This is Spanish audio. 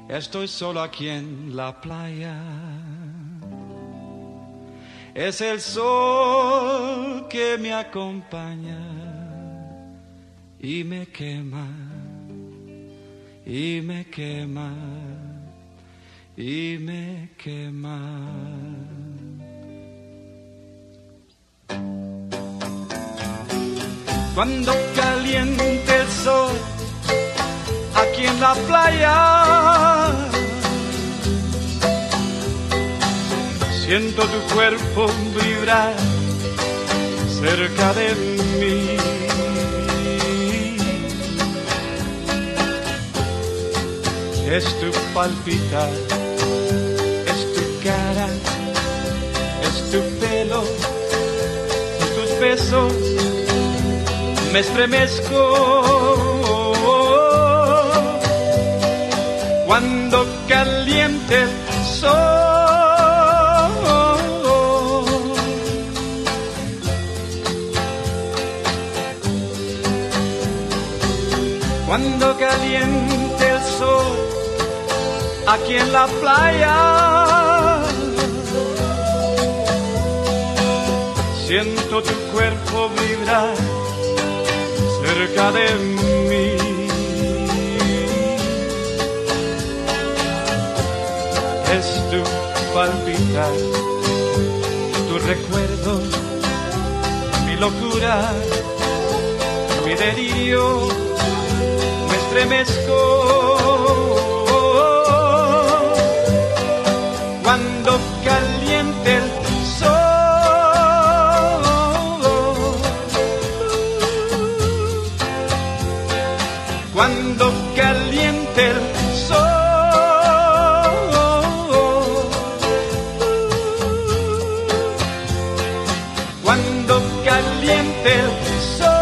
Estoy solo aquí en la playa. Es el sol que me acompaña y me quema, y me quema, y me quema. Cuando caliente el sol aquí en la playa, siento tu cuerpo vibrar cerca de mí. Es tu palpitar, es tu cara, es tu pelo, tus besos, me estremezco cuando caliente el sol. Cuando caliente el sol aquí en la playa, siento tu cuerpo vibrar cerca de mí. Es tu palpitar, tu recuerdo, mi locura, mi delirio, me estremezco cuando caliente el sol. Cuando caliente el sol. Cuando caliente el sol.